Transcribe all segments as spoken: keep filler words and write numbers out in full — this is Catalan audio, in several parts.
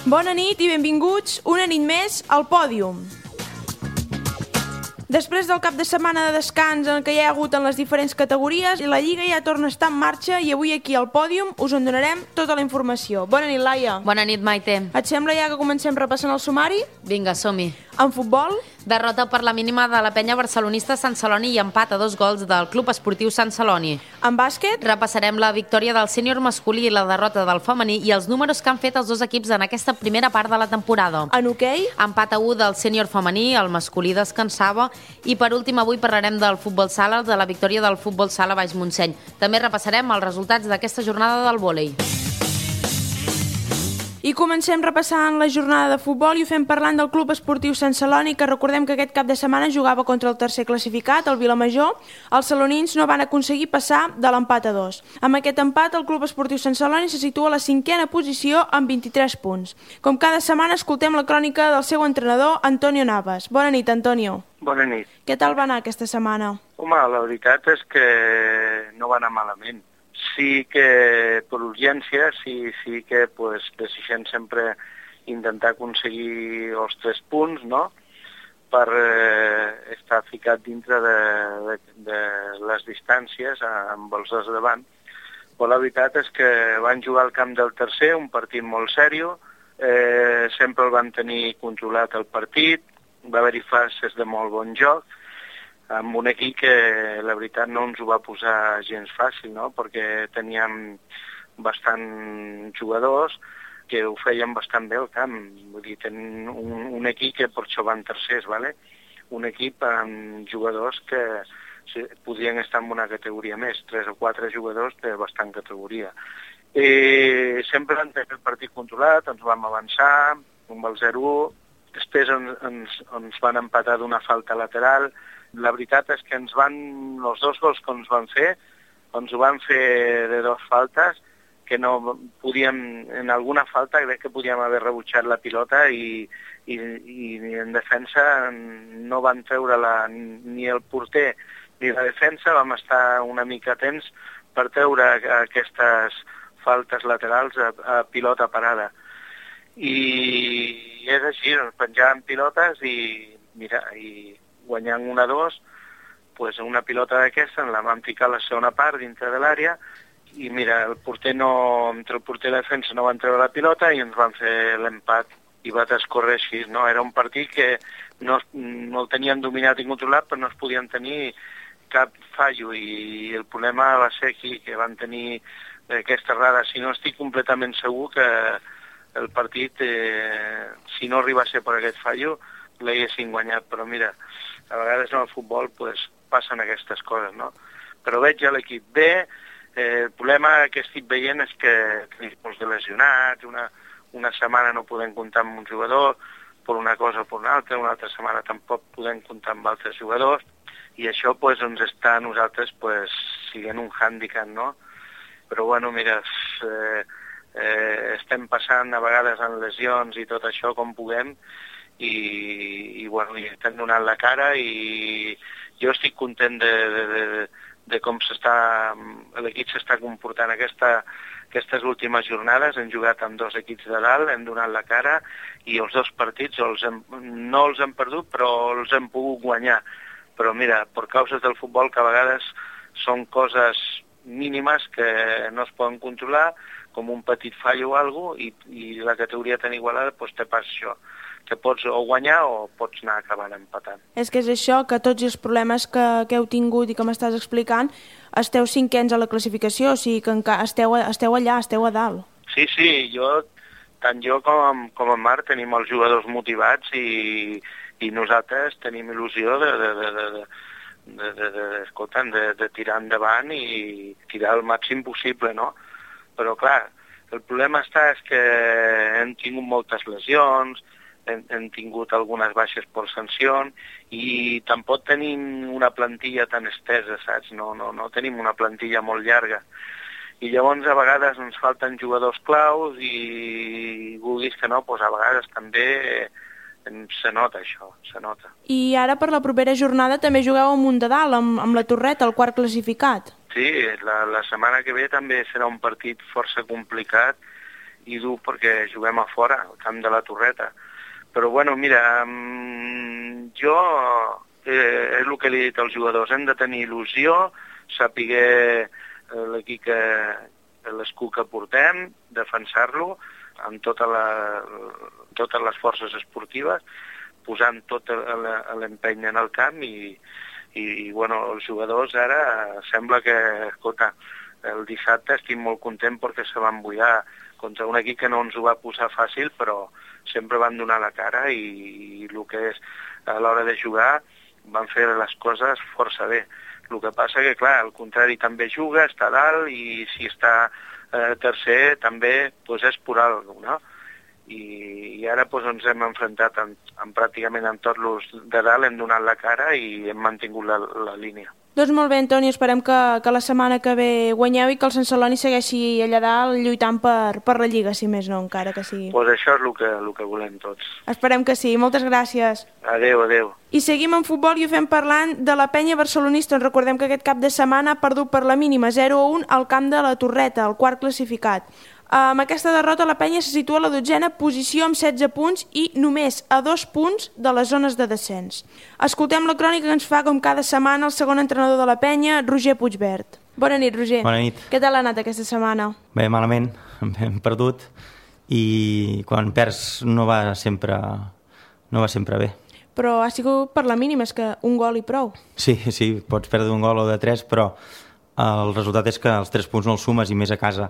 Bona nit i benvinguts una nit més al Pòdium. Després del cap de setmana de descans en què hi ha hagut en les diferents categories, la Lliga ja torna a estar en marxa i avui aquí al Pòdium us en donarem tota la informació. Bona nit, Laia. Bona nit, Maite. Et sembla ja que comencem repassant el sumari? Vinga, som-hi. En futbol? Derrota per la mínima de la penya barcelonista Sant Celoni i empat a dos gols del Club Esportiu Sant Celoni. En bàsquet? Repassarem la victòria del sènior masculí i la derrota del femení i els números que han fet els dos equips en aquesta primera part de la temporada. En hoquei? Empat a u del sènior femení, el masculí descansava i per últim avui parlarem del futbol sala, de la victòria del futbol sala Baix Montseny. També repassarem els resultats d'aquesta jornada del vòlei. I comencem repassant la jornada de futbol i ho fem parlant del Club Esportiu Sant Celoni, que recordem que aquest cap de setmana jugava contra el tercer classificat, el Vilamajor. Els celonins no van aconseguir passar de l'empat a dos. Amb aquest empat, el Club Esportiu Sant Celoni se situa a la cinquena posició amb vint-i-tres punts. Com cada setmana, escoltem la crònica del seu entrenador, Antonio Navas. Bona nit, Antonio. Bona nit. Què tal va anar aquesta setmana? Home, la veritat és que no va anar malament. Sí que per urgència, sí, sí que pues, desitgem sempre intentar aconseguir els tres punts, no?, per eh, estar ficat dintre de, de, de les distàncies amb els dos davant. Però la veritat és que van jugar al camp del tercer, un partit molt sèrio, eh, sempre el van tenir controlat el partit, va haver-hi fases de molt bon joc, amb un equip que la veritat no ens ho va posar gens fàcil, no?, perquè teníem bastant jugadors que ho feien bastant bé al camp. Vull dir, tenen un, un equip que per això van tercers, ¿vale? Un equip amb jugadors que sí, podrien estar en una categoria més, tres o quatre jugadors de bastant categoria. I sempre vam tenir el partit controlat, ens vam avançar, amb el zero u, després ens, ens, ens van empatar d'una falta lateral. La veritat és que ens van, els dos gols que ens van fer, ens ho van fer de dues faltes, que no podíem, en alguna falta crec que podíem haver rebutjat la pilota i, i, i en defensa no van treure la, ni el porter ni la defensa, vam estar una mica temps per treure aquestes faltes laterals a, a pilota parada. I és així, ens penjàvem pilotes i, mira, i guanyant un a dos, pues una pilota d'aquesta en la vam ficar a la segona part dintre de l'àrea i mira, el porter no, entre el porter i la defensa no van treure la pilota i ens van fer l'empat i va transcorrer així, no? Era un partit que no, no el tenien dominat i controlat però no es podien tenir cap fallo i el problema va ser aquí, que van tenir aquesta errada. Si no estic completament segur que el partit, eh, si no arriba a ser per aquest fallo, l'haguessin guanyat, però mira, a vegades en el futbol pues, passen aquestes coses, no? Però veig a l'equip bé, eh, el problema que estic veient és que tenim molts de lesionats, una, una setmana no podem comptar amb un jugador, per una cosa o per una altra, una altra setmana tampoc podem comptar amb altres jugadors, i això pues, ens està a nosaltres pues, siguent un hàndicap, no? Però bueno, mira, eh, eh, estem passant a vegades en lesions i tot això com puguem, i, i bueno, i estem donant la cara i jo estic content de, de, de, de com s'està, l'equip s'està comportant aquesta, aquestes últimes jornades. Hem jugat amb dos equips de dalt, hem donat la cara i els dos partits els hem, no els hem perdut però els hem pogut guanyar. Però mira, per causes del futbol que a vegades són coses mínimes que no es poden controlar, com un petit fallo o alguna cosa, i, i la categoria tan igualada doncs te passa això, que pots o guanyar o pots anar acabant empatant. És que és això, que tots els problemes que, que heu tingut i que m'estàs explicant, esteu cinquens a la classificació, o sigui que esteu, esteu allà, esteu a dalt. Sí, sí, jo, tant jo com, com en Marc tenim els jugadors motivats i, i nosaltres tenim il·lusió de, de, de, de, de, de, de, escolta, de, de tirar endavant i tirar el màxim possible, no? Però clar, el problema està és que hem tingut moltes lesions, hem, hem tingut algunes baixes per sanció i tampoc tenim una plantilla tan estesa, saps? No, no, no tenim una plantilla molt llarga. I llavors a vegades ens falten jugadors claus i vulguis que no, doncs a vegades també se nota això, se nota. I ara per la propera jornada també jugueu amb un de dalt, amb, amb la Torreta, el quart classificat. Sí, la, la setmana que ve també serà un partit força complicat i dur perquè juguem a fora, al camp de la Torreta. Però bueno, mira, jo eh, és el que li he dit als jugadors, hem de tenir il·lusió, saber eh, l'equip que l'escut que portem, defensar-lo amb tota la, totes les forces esportives, posant tot l'empeny en el camp i, i, i bueno, els jugadors ara sembla que, escolta, el dissabte estic molt content perquè se van buidar contra un equip que no ens ho va posar fàcil, però sempre van donar la cara i, i el que és a l'hora de jugar van fer les coses força bé. El que passa que, clar, el contrari també juga, està dalt, i si està eh, tercer també pues, és per alguna cosa, no? I, i ara pues, ens hem enfrontat amb, amb pràcticament amb tots els de dalt, hem donat la cara i hem mantingut la, la línia. Doncs molt bé, Antoni, esperem que, que la setmana que ve guanyeu i que el Sant Celoni segueixi allà dalt lluitant per, per la Lliga, si més no, encara que sigui. Doncs pues això és el que, el que volem tots. Esperem que sí. Moltes gràcies. Adéu, adéu. I seguim en futbol i ho fem parlant de la penya barcelonista. Ens recordem que aquest cap de setmana ha perdut per la mínima zero a un al camp de la Torreta, el quart classificat. Amb aquesta derrota la penya se situa a la dotzena posició amb setze punts i només a dos punts de les zones de descens. Escoltem la crònica que ens fa com cada setmana el segon entrenador de la penya, Roger Puigbert. Bona nit, Roger. Bona nit. Què tal ha anat aquesta setmana? Bé, malament, hem perdut i quan perds no va sempre, no va sempre bé. Però ha sigut per la mínima, és que un gol i prou. Sí, sí, pots perdre un gol o de tres, però el resultat és que els tres punts no els sumes i més a casa.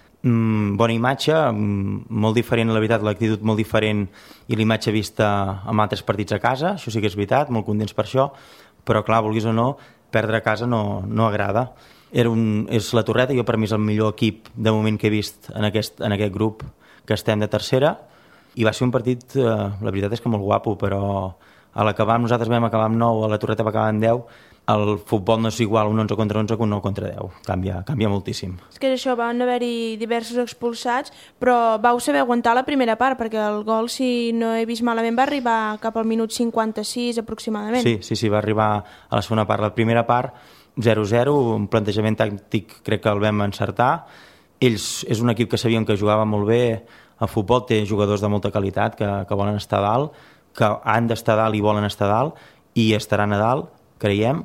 Mm, bona imatge, mm, molt diferent, la veritat, l'actitud molt diferent i l'imatge vista amb altres partits a casa, això sí que és veritat, molt contents per això, però clar, vulguis o no, perdre a casa no, no agrada. Era un, és la Torreta, jo per mi és el millor equip de moment que he vist en aquest, en aquest grup que estem de tercera, i va ser un partit, eh, la veritat és que molt guapo, però a l'acabar nosaltres vam acabar amb nou, a la Torreta va acabar amb deu, el futbol no és igual un onze contra onze que un nou contra deu, canvia, canvia moltíssim. És que això, van haver-hi diversos expulsats, però vau saber aguantar la primera part, perquè el gol, si no he vist malament, va arribar cap al minut cinquanta-sis aproximadament. Sí, sí, sí, va arribar a la segona part. La primera part, zero zero, un plantejament tàctic crec que el vam encertar. Ells és un equip que sabíem que jugava molt bé a futbol, té jugadors de molta qualitat que, que volen estar a dalt, que han d'estar a dalt i volen estar a dalt, i estaran a dalt, creiem.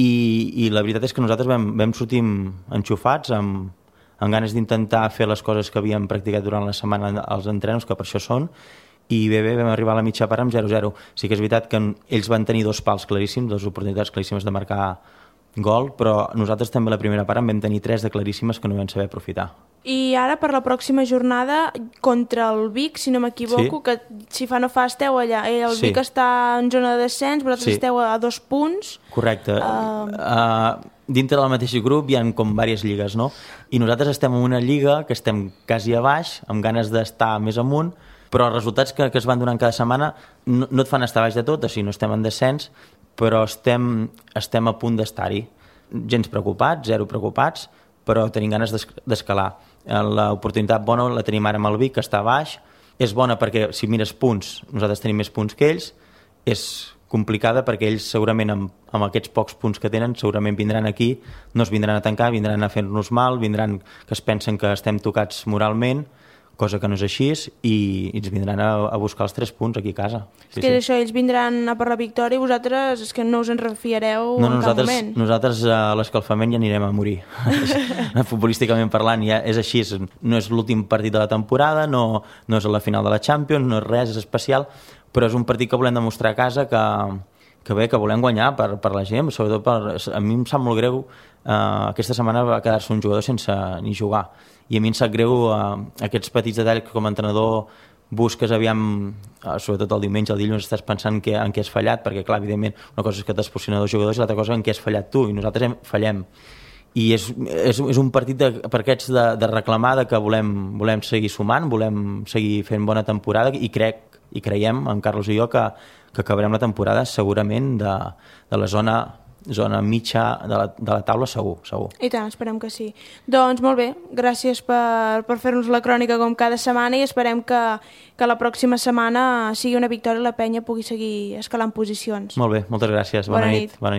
I, i la veritat és que nosaltres vam, vam sortir enxufats, amb, amb ganes d'intentar fer les coses que havíem practicat durant la setmana als entrenos, que per això són, i bé, bé, vam arribar a la mitja part amb zero zero. Sí que és veritat que ells van tenir dos pals claríssims, dues oportunitats claríssimes de marcar gol, però nosaltres també la primera part en vam tenir tres de claríssimes que no vam saber aprofitar. I ara per la pròxima jornada contra el Vic, si no m'equivoco, sí. Que si fa no fa esteu allà. El sí. Vic està en zona de descens, vosaltres sí. Esteu a dos punts. Correcte. Uh... Uh, dintre del mateix grup hi ha com diverses lligues, no? I nosaltres estem en una lliga que estem quasi a baix, amb ganes d'estar més amunt, però els resultats que, que es van donant cada setmana no, no et fan estar baix de tot, o sigui, no estem en descens, però estem, estem a punt d'estar-hi. Gens preocupats, zero preocupats, però tenim ganes d'escalar. L'oportunitat bona la tenim ara amb el Vic, que està a baix. És bona perquè, si mires punts, nosaltres tenim més punts que ells. És complicada perquè ells segurament amb, amb aquests pocs punts que tenen segurament vindran aquí, no es vindran a tancar, vindran a fer-nos mal, vindran que es pensen que estem tocats moralment, cosa que no és així, i ens vindran a, a buscar els tres punts aquí a casa. És sí, que sí. Això, ells vindran a per la victòria i vosaltres és que no us en refiareu no, en nosaltres, cap moment. Nosaltres a l'escalfament ja anirem a morir. Futbolísticament parlant, ja és així. No és l'últim partit de la temporada, no, no és la final de la Champions, no és res, és especial, però és un partit que volem demostrar a casa que, que bé, que volem guanyar per, per la gent, sobretot per, a mi em sap molt greu, eh, aquesta setmana va quedar-se un jugador sense ni jugar, i a mi em sap greu eh, aquests petits detalls que com a entrenador busques, aviam, eh, sobretot el diumenge, el dilluns, estàs pensant que, en què has fallat, perquè clar, evidentment, una cosa és que t'has posicionat dos jugadors i l'altra cosa en què has fallat tu, i nosaltres hem, fallem. I és, és, és un partit de, per aquests de, de reclamar de que volem, volem seguir sumant, volem seguir fent bona temporada, i crec, i creiem, en Carlos i jo, que, que acabarem la temporada segurament de, de la zona zona mitja de la, de la taula, segur, segur. I tant, esperem que sí. Doncs molt bé, gràcies per, per fer-nos la crònica com cada setmana i esperem que, que la pròxima setmana sigui una victòria i la penya pugui seguir escalant posicions. Molt bé, moltes gràcies. Bona, Bona nit. nit. Bona nit.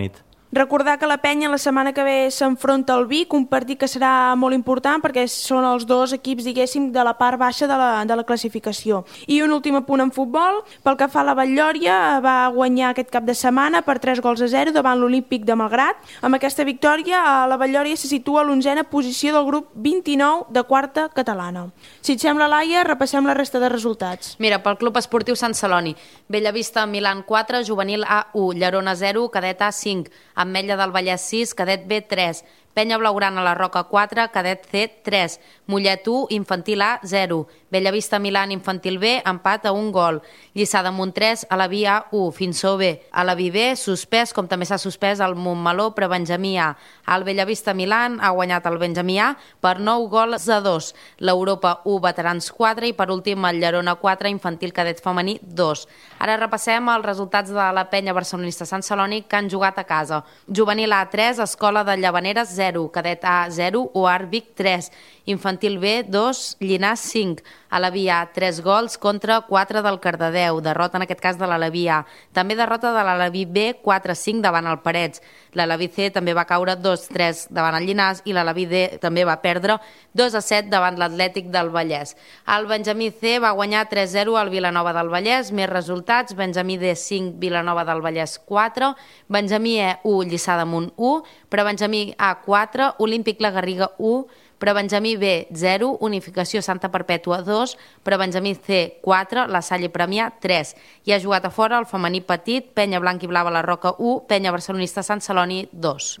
Recordar que la Penya la setmana que ve s'enfronta al Vic, un partit que serà molt important perquè són els dos equips, diguéssim, de la part baixa de la, de la classificació. I un últim apunt en futbol, pel que fa a la Batllòria, va guanyar aquest cap de setmana per tres gols a zero davant l'Olímpic de Malgrat. Amb aquesta victòria, la Batllòria se situa a l'onzena posició del grup vint-i-nou de quarta catalana. Si et sembla, Laia, repassem la resta de resultats. Mira, pel Club Esportiu Sant Celoni, Bellavista Milan quatre, Juvenil A u, Llerona zero, Cadet A cinc, Ametlla del Vallès sis, Cadet B tres, Penya Blaugrana La Roca quatre, Cadet C tres, Mollet u, Infantil A zero, Bellavista Milan Infantil B, empat a un gol, Lliçà d'Amunt tres, Alaví A u, Finsó B, Alaví B, suspès, com també s'ha suspès el Montmeló Prebenjamí A. El Bellavista Milan ha guanyat el Benjamí A per nou gols a dos, l'Europa u, Veterans quatre i per últim el Llerona quatre, Infantil Cadet Femení dos. Ara repassem els resultats de la Penya Barcelonista Sant Celoni que han jugat a casa. Juvenil A tres, Escola de Llavaneres zero, Cadet A zero, U A R Vic tres, Infantil B dos, Llinars cinc, Alaví A tres gols contra quatre del Cardedeu, derrota en aquest cas de l'Alaví A. També derrota de l'Alaví B quatre a cinc davant el Parets. L'Alaví C també va caure dos a tres davant el Llinars i l'Alaví D també va perdre dos a set davant l'Atlètic del Vallès. El Benjamí C va guanyar tres a zero al Vilanova del Vallès, més resultats, Benjamí D cinc, Vilanova del Vallès quatre, Benjamí E u, Lliçà d'Amunt u, Prebenjamí A quatre, Olímpic La Garriga u, Prebenjamí B zero, Unificació Santa Perpètua dos, Prebenjamí C quatre, La Salle Premià tres. I ha jugat a fora el femení petit, Penya Blanc i Blava La Roca u, Penya Barcelonista Sant Celoni dos.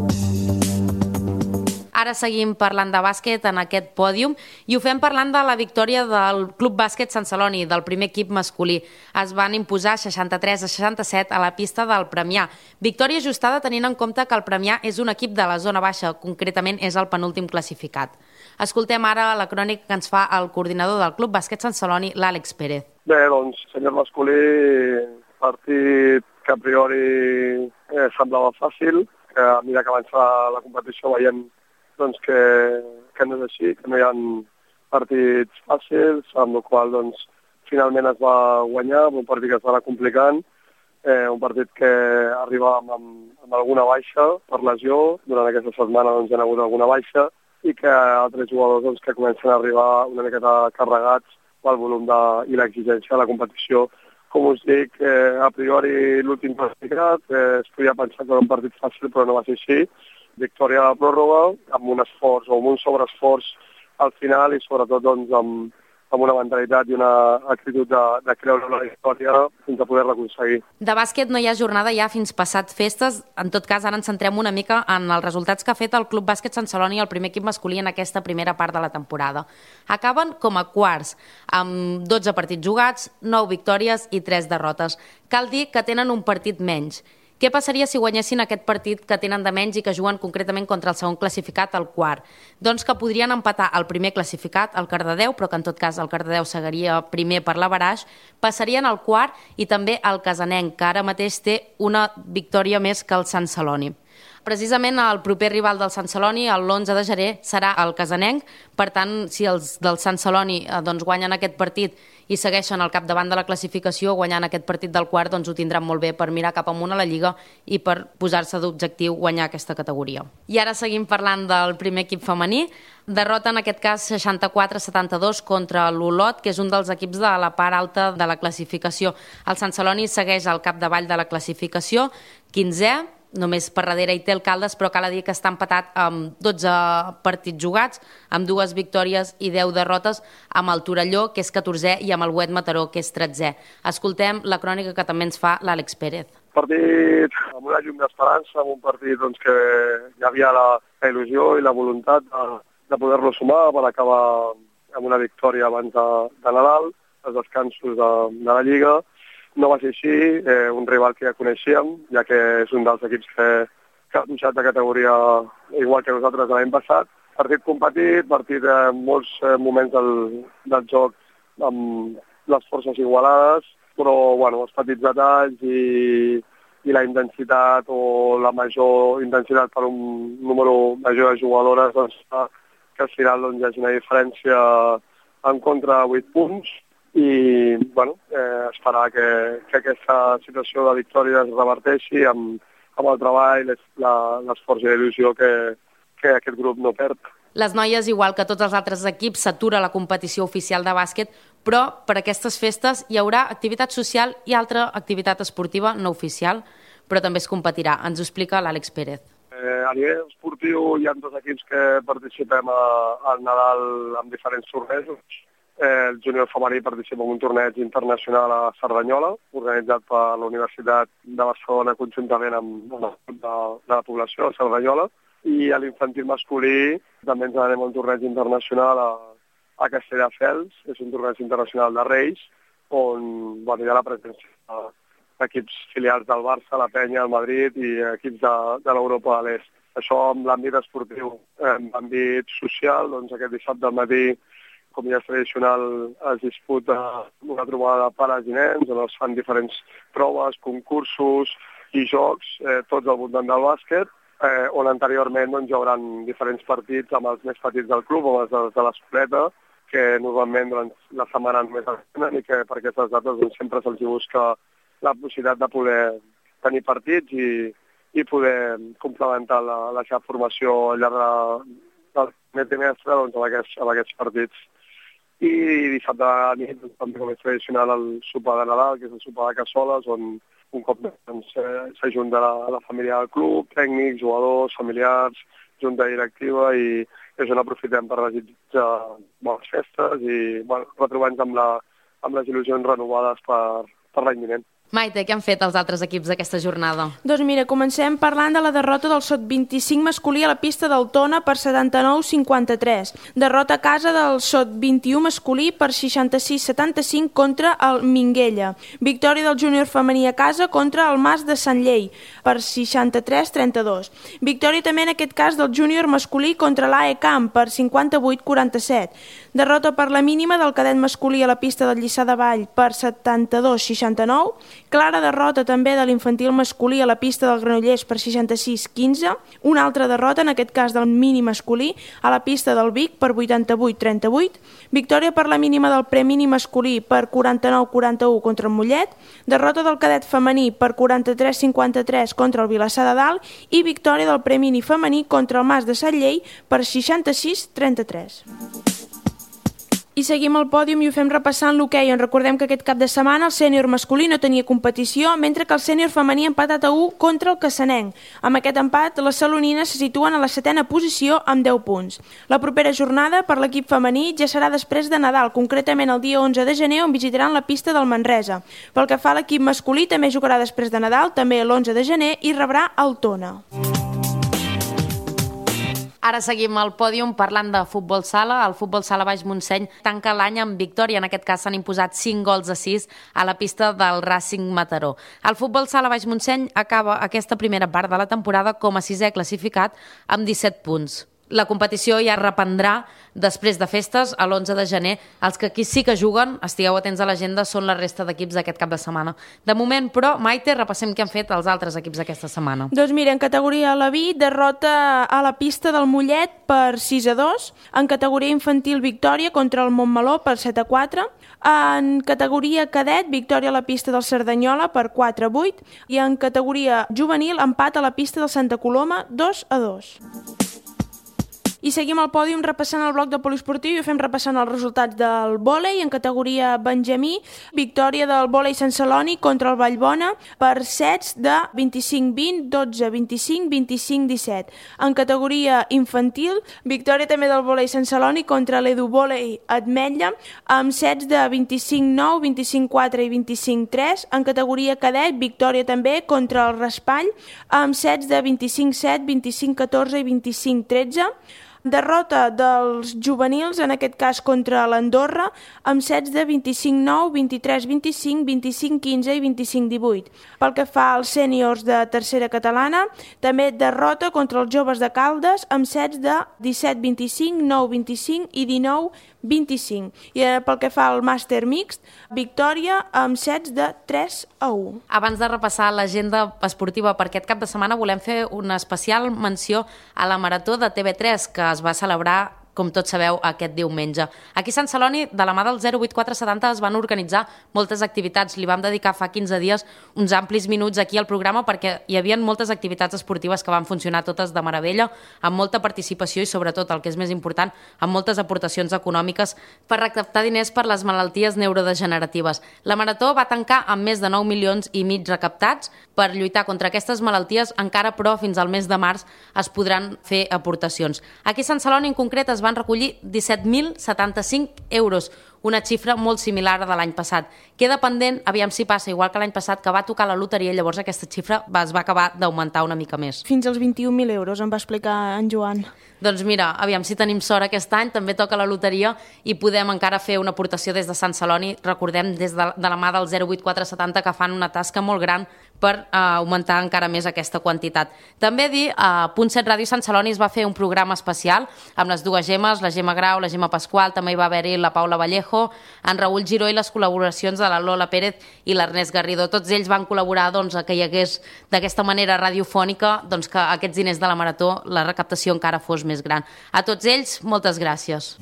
Ara seguim parlant de bàsquet en aquest pòdium i ho fem parlant de la victòria del Club Bàsquet Sant Celoni, del primer equip masculí. Es van imposar seixanta-tres a seixanta-set a la pista del Premià. Victòria ajustada tenint en compte que el Premià és un equip de la zona baixa, concretament és el penúltim classificat. Escoltem ara la crònica que ens fa el coordinador del Club Bàsquet Sant Celoni, l'Àlex Pérez. Bé, doncs, senyor masculí, partit que a priori eh, semblava fàcil, que a mesura que avança la competició veiem doncs, que, que no és així, que no hi ha partits fàcils, amb el qual doncs, finalment es va guanyar, un partit que es va anar complicant, eh, un partit que arriba amb, amb, amb alguna baixa per lesió, durant aquesta setmana doncs, hi ha hagut alguna baixa, i que altres jugadors doncs, que comencen a arribar una miqueta carregats pel volum de, i l'exigència de la competició. Com us dic, eh, a priori l'últim classificat, eh, es podia pensar que era un partit fàcil, però no va ser així. Victòria de la pròrroga, amb un esforç o amb un sobreesforç al final i sobretot doncs, amb, amb una mentalitat i una actitud de, de creure en la victòria fins a poder-la aconseguir. De bàsquet no hi ha jornada ja fins passat festes. En tot cas, ara ens centrem una mica en els resultats que ha fet el Club Bàsquet Sant Celoni, el primer equip masculí en aquesta primera part de la temporada. Acaben com a quarts, amb dotze partits jugats, nou victòries i tres derrotes. Cal dir que tenen un partit menys. Què passaria si guanyessin aquest partit que tenen de menys i que juguen concretament contra el segon classificat, el quart? Doncs que podrien empatar el primer classificat, el Cardedeu, però que en tot cas el Cardedeu seguiria primer per l'averaix, passarien al quart i també el Casanenc, que ara mateix té una victòria més que el Sant Celoni. Precisament el proper rival del Sant Celoni, l'onze de gener, serà el Casanenc. Per tant, si els del Sant Celoni eh, doncs, guanyen aquest partit i segueixen al capdavant de la classificació, guanyant aquest partit del quart, doncs ho tindran molt bé per mirar cap amunt a la Lliga i per posar-se d'objectiu guanyar aquesta categoria. I ara seguim parlant del primer equip femení. Derrota en aquest cas seixanta-quatre a setanta-dos contra l'Olot, que és un dels equips de la part alta de la classificació. El Sant Celoni segueix al capdavall de la classificació, quinzè, només per darrere hi té el Caldes, però cal dir que està empatat amb dotze partits jugats, amb dues victòries i deu derrotes, amb el Torelló, que és catorzè, i amb el Boet Mataró, que és tretzè. Escoltem la crònica que també ens fa l'Àlex Pérez. Partit amb una llum d'esperança, amb un partit doncs, que hi havia la, la il·lusió i la voluntat de, de poder-lo sumar per acabar amb una victòria abans de, de Nadal, els descansos de, de la Lliga. No va ser així, eh, un rival que ja coneixíem, ja que és un dels equips que, que ha pujat de categoria igual que nosaltres l'any passat. Partit competit, partit en molts eh, moments del, del joc amb les forces igualades, però bueno, els petits detalls i, i la intensitat o la major intensitat per un número major de jugadores doncs, que al final doncs, hi hagi una diferència en contra de vuit punts. I bueno, eh, esperar que, que aquesta situació de victòria es reverteixi amb, amb el treball, l'esforç i la il·lusió que, que aquest grup no perd. Les noies, igual que tots els altres equips, s'atura la competició oficial de bàsquet, però per aquestes festes hi haurà activitat social i altra activitat esportiva no oficial, però també es competirà. Ens ho explica l'Àlex Pérez. Eh, a nivell esportiu hi ha dos equips que participem a, al Nadal en diferents tornejos. Eh, el júnior femení participa en un torneig internacional a Cerdanyola, organitzat per la Universitat de Barcelona conjuntament amb el grup de, de la població de Cerdanyola, i a l'infantil masculí també ens anem a un torneig internacional a, a Castelldefels, és un torneig internacional de Reis, on bueno, hi ha la presència d'equips filials del Barça, la Penya, el Madrid i equips de, de l'Europa de l'Est. Això amb l'àmbit esportiu. En l'àmbit social, doncs aquest dissabte al matí, com ja és tradicional, es disputa una trobada de pares i nens, on es fan diferents proves, concursos i jocs, eh, tots al voltant del bàsquet, eh, on anteriorment doncs, hi haurà diferents partits amb els més petits del club, amb els de, de l'escoleta, que normalment doncs, la setmana només tenen i que per aquestes dates doncs, sempre se'ls busca la possibilitat de poder tenir partits i, i poder complementar la, la seva formació al llarg de, del primer trimestre doncs, amb, aquests, amb aquests partits. I dissabte a nit, doncs, també com és tradicional, el sopar de Nadal, que és el sopar de cassoles, on un cop doncs, s'ajunta la, la família del club, tècnics, jugadors, familiars, junta directiva, i és on aprofitem per desitjar bones festes i bueno, retrobar-nos amb, la, amb les il·lusions renovades per, per l'any vinent. Maite, què han fet els altres equips aquesta jornada? Doncs mira, comencem parlant de la derrota del sot vint-i-cinc masculí a la pista del Tona per setanta-nou a cinquanta-tres. Derrota a casa del sot vint-i-u masculí per seixanta-sis a setanta-cinc contra el Minguella. Victòria del júnior femení a casa contra el Mas de Sant Llei per seixanta-tres a trenta-dos. Victòria també en aquest cas del júnior masculí contra l'A E Camp per cinquanta-vuit a quaranta-set. Derrota per la mínima del cadet masculí a la pista del Lliçà de Vall per setanta-dos a seixanta-nou. Clara derrota també de l'infantil masculí a la pista del Granollers per seixanta-sis a quinze. Una altra derrota, en aquest cas del mini masculí, a la pista del Vic per vuitanta-vuit a trenta-vuit. Victòria per la mínima del premini masculí per quaranta-nou a quaranta-u contra el Mollet. Derrota del cadet femení per quaranta-tres a cinquanta-tres contra el Vilassar de Dalt. I victòria del premini femení contra el Mas de Sant Llei per seixanta-sis a trenta-tres. I seguim el pòdium i ho fem repassant l'hoquei, on recordem que aquest cap de setmana el sènior masculí no tenia competició, mentre que el sènior femení ha empatat a u contra el Cassanenc. Amb aquest empat, les salonines se situen a la setena posició amb deu punts. La propera jornada per l'equip femení ja serà després de Nadal, concretament el dia onze de gener, on visitaran la pista del Manresa. Pel que fa a l'equip masculí, també jugarà després de Nadal, també l'onze de gener, i rebrà el Tona. Ara seguim el pòdium parlant de futbol sala. El futbol sala Baix Montseny tanca l'any amb victòria. En aquest cas s'han imposat cinc gols a sis a la pista del Racing Mataró. El futbol sala Baix Montseny acaba aquesta primera part de la temporada com a sisè classificat amb disset punts. La competició ja reprendrà després de festes, a l'onze de gener. Els que aquí sí que juguen, estigueu atents a l'agenda, són la resta d'equips d'aquest cap de setmana. De moment, però, Maite, repassem què han fet els altres equips aquesta setmana. Doncs mira, en categoria Alaví, derrota a la pista del Mollet per sis a dos. En categoria infantil, victòria contra el Montmeló per set a quatre. En categoria cadet, victòria a la pista del Cerdanyola per quatre a vuit. I en categoria juvenil, empat a la pista del Santa Coloma, dos a dos. I seguim el pòdium repassant el bloc de poliesportiu i ho fem repassant els resultats del vòlei. En categoria benjamí, victòria del vòlei Sant Celoni contra el Vallbona per sets de vint-i-cinc a vint, dotze a vint-i-cinc, vint-i-cinc a disset. En categoria infantil, victòria també del vòlei Sant Celoni contra l'Eduvòlei Ametlla amb sets de vint-i-cinc a nou, vint-i-cinc a quatre i vint-i-cinc a tres. En categoria cadet, victòria també contra el Raspall amb sets de vint-i-cinc a set, vint-i-cinc a catorze i vint-i-cinc a tretze. Derrota dels juvenils, en aquest cas contra l'Andorra, amb sets de vint-i-cinc a nou, vint-i-tres a vint-i-cinc, vint-i-cinc a quinze i vint-i-cinc a divuit. Pel que fa als sèniors de tercera catalana, també derrota contra els joves de Caldes amb sets de disset a vint-i-cinc, nou a vint-i-cinc i dinou a vint-i-cinc. I pel que fa al màster mixt, victòria amb sets de tres a u. Abans de repassar l'agenda esportiva per aquest cap de setmana, volem fer una especial menció a la Marató de T V tres, que es va celebrar com tots sabeu, aquest diumenge. Aquí a Sant Celoni, de la mà del zero vuit quatre setanta, es van organitzar moltes activitats. Li vam dedicar fa quinze dies uns amplis minuts aquí al programa perquè hi havia moltes activitats esportives que van funcionar totes de meravella, amb molta participació i, sobretot, el que és més important, amb moltes aportacions econòmiques per recaptar diners per les malalties neurodegeneratives. La Marató va tancar amb més de nou milions i mig recaptats. Per lluitar contra aquestes malalties, encara però fins al mes de març es podran fer aportacions. Aquí a Sant Celoni en concret es van recollir disset mil setanta-cinc euros, una xifra molt similar a de l'any passat. Queda pendent, aviam si passa, igual que l'any passat, que va tocar la loteria i llavors aquesta xifra es va acabar d'augmentar una mica més. Fins als vint-i-un mil euros, em va explicar en Joan. Doncs mira, aviam si tenim sort aquest any, també toca la loteria i podem encara fer una aportació des de Sant Celoni, recordem, des de, de la mà del zero vuit quatre setanta, que fan una tasca molt gran per uh, augmentar encara més aquesta quantitat. També dir, a Punt set Ràdio Sant Celoni es va fer un programa especial amb les dues Gemes, la Gemma Grau, la Gemma Pasqual, també hi va haver-hi la Paula Vallejo, en Raül Giró i les col·laboracions de la Lola Pérez i l'Ernest Garrido. Tots ells van col·laborar doncs, a que hi hagués d'aquesta manera radiofònica doncs, que aquests diners de la Marató, la recaptació encara fos més gran. A tots ells, moltes gràcies.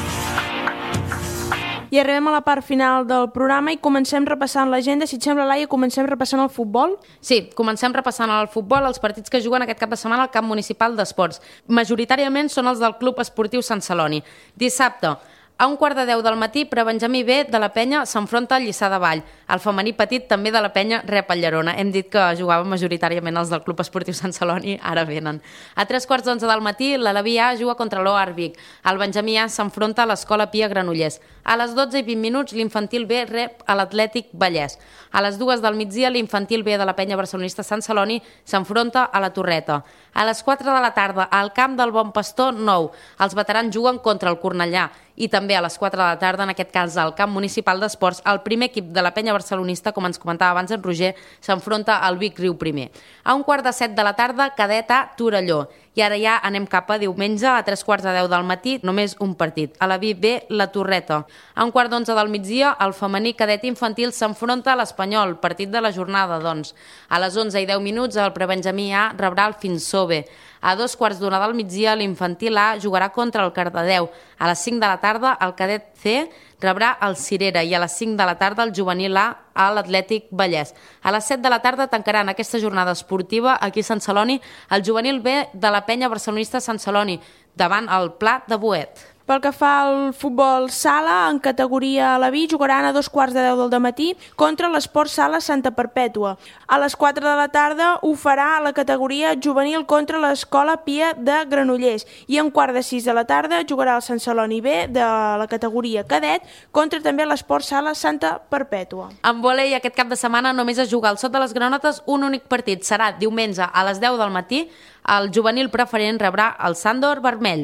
I arribem a la part final del programa i comencem repassant l'agenda. Si et sembla, Laia, comencem repassant el futbol? Sí, comencem repassant el futbol, els partits que juguen aquest cap de setmana al Camp Municipal d'Esports. Majoritàriament són els del Club Esportiu Sant Celoni. Dissabte, a un quart de deu del matí, Prebenjamí B de la Penya s'enfronta al Lliçà de Vall. El femení petit també de la Penya rep el Llerona. Hem dit que jugaven majoritàriament els del Club Esportiu Sant Celoni, ara venen. A tres quarts d'onze del matí, l'Alaví A juga contra l'O Arvic. El Benjamí A s'enfronta a l'Escola Pia Granollers. A les dotze i vint minuts, l'Infantil B rep a l'Atlètic Vallès. A les dues del migdia, l'Infantil B de la Penya Barcelonista Sant Celoni s'enfronta a la Torreta. A les quatre de la tarda, al camp del Bon Pastor nou, els veterans juguen contra el Cornellà. I també a les quatre de la tarda, en aquest cas al Camp Municipal d'Esports, el primer equip de la Penya Barcelonista, com ens comentava abans en Roger, s'enfronta al Vic Riu Primer. A un quart de set de la tarda, Cadet A Torelló. I ara ja anem cap a diumenge, a tres quarts de deu del matí, només un partit. A la V I B, la Torreta. A un quart d'onze del migdia, el femení cadet infantil s'enfronta a l'Espanyol, partit de la jornada, doncs. A les onze i deu minuts, el Prebenjamí A rebrà el Finsove. A dos quarts d'una del migdia, l'infantil A jugarà contra el Cardedeu. A les cinc de la tarda, el cadet C rebrà el Cirera i a les cinc de la tarda el juvenil A a l'Atlètic Vallès. A les set de la tarda tancaran aquesta jornada esportiva aquí a Sant Celoni el juvenil B de la Penya Barcelonista Sant Celoni davant el Pla de Boet. Pel que fa al futbol sala, en categoria Alaví, jugaran a dos quarts de deu del matí contra l'Esport Sala Santa Perpètua. A les quatre de la tarda ho farà la categoria juvenil contra l'Escola Pia de Granollers i a un quart de sis de la tarda jugarà el Sant Celoni B de la categoria cadet contra també l'Esport Sala Santa Perpètua. En vòlei aquest cap de setmana només es juga al Sot de les Granotes un únic partit. Serà diumenge a les deu del matí. El juvenil preferent rebrà el Sàndor Vermell.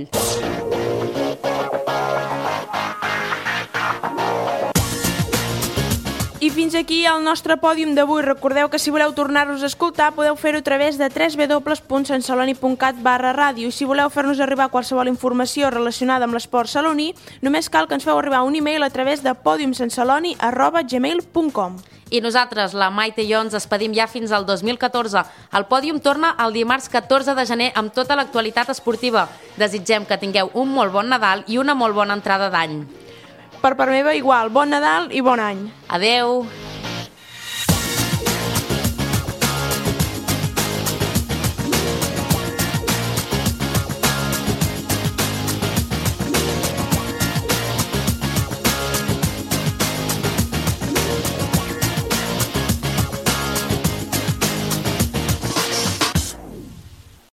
I fins aquí el nostre pòdium d'avui. Recordeu que si voleu tornar-nos a escoltar podeu fer-ho a través de w w w punt santceloni punt cat barra ràdio i si voleu fer-nos arribar qualsevol informació relacionada amb l'esport saloní només cal que ens feu arribar un e-mail a través de podiumsantceloni arroba gmail punt com. I nosaltres, la Maite i jo, ens despedim ja fins al dos mil catorze. El pòdium torna el dimarts catorze de gener amb tota l'actualitat esportiva. Desitgem que tingueu un molt bon Nadal i una molt bona entrada d'any. Per part meva, igual. Bon Nadal i bon any. Adeu!